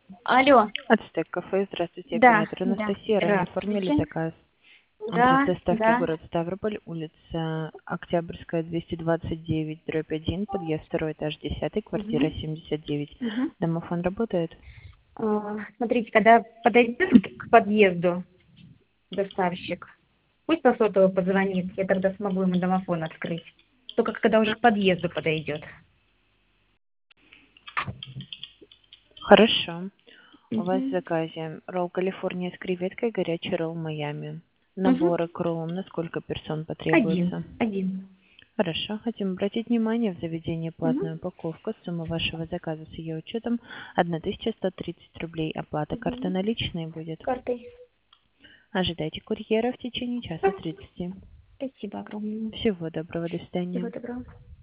Алло. Ацтек кафе, здравствуйте, Да, оператор да. Анастасия. Ранее оформили Здравствуйте. заказ. Адрес Да, доставки да. город Ставрополь, улица Октябрьская, 229, дробь 1, подъезд 2, этаж 10, квартира Угу. 79. Угу. Домофон работает? Смотрите, когда подойдет к подъезду доставщик, пусть по сотовому позвонит, я тогда смогу ему домофон открыть. Только когда уже к подъезду подойдет. Хорошо. У вас в Угу. заказе ролл Калифорния с креветкой, горячий ролл Майами. Угу. Наборы к роллам на сколько персон Один. потребуется? Один. Хорошо. Хотим обратить внимание, в заведении Угу. платная упаковка. Сумма вашего заказа с ее учетом 1130 рублей. Оплата карты Угу. наличной будет. Картой. Ожидайте курьера в течение часа 30. Спасибо огромное. Всего доброго, до Всего свидания. доброго.